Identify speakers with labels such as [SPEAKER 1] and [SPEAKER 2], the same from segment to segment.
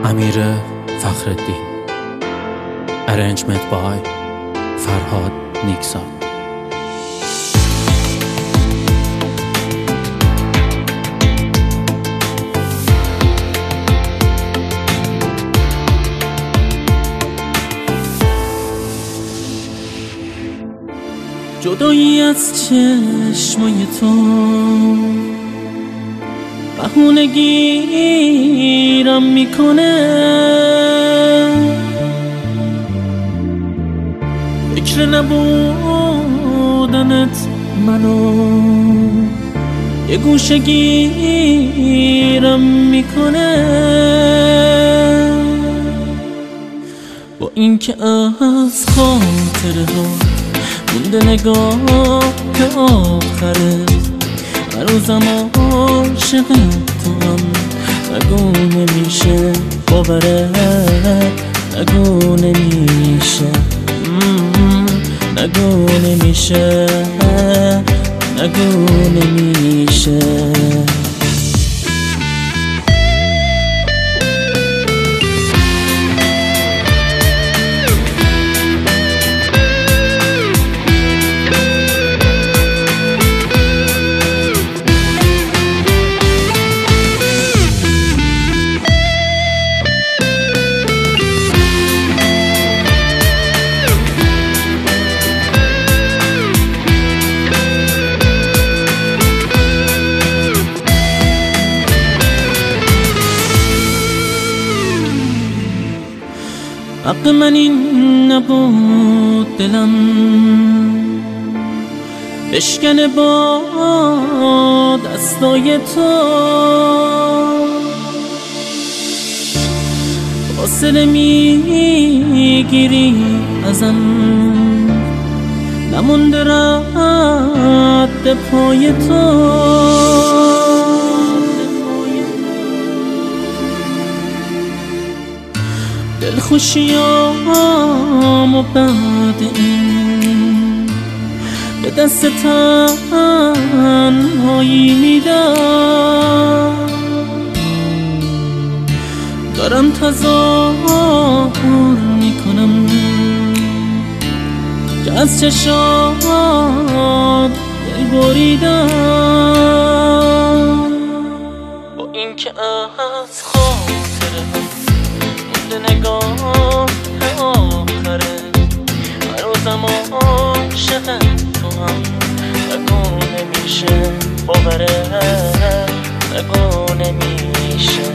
[SPEAKER 1] امیر فخرالدین. Arrangement by فرهاد نیکسان.
[SPEAKER 2] جدایی از چشمای تو بهونه گیرم میکنه، فکر نبودنت منو یه گوشه گیرم میکنه. با اینکه از خاطره ها مونده نگاه که آخره، هنوزم عاشق تو هم نگو نمیشه باوره، نگو نمیشه، نگو نمیشه، نگو نمیشه. حق من این نبود دلم بشکنه با دستای تو، فاصله میگیری ازم، نمونده رد پای تو. دلخوشیامو بعد این به دست تنهایی میدم، دارم تظاهر میکنم که از چشات دل بریدم. با اینکه از خاطره مونده نگاه آخره، هنوزم عاشق تو هم نگو نمیشه باوره، نگو نمیشه،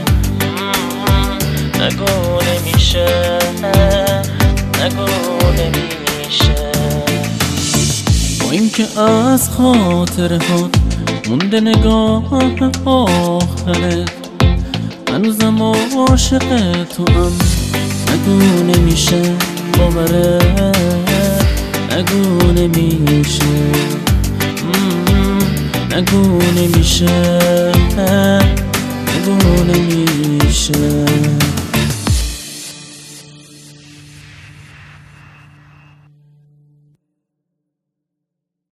[SPEAKER 2] نگو نمیشه، نگو نمیشه. با اینکه از خاطره ها مونده نگاه آخره، هنوزم عاشق تو هم نگو نمیشه باوره، نگو نمیشه، نگو نمیشه.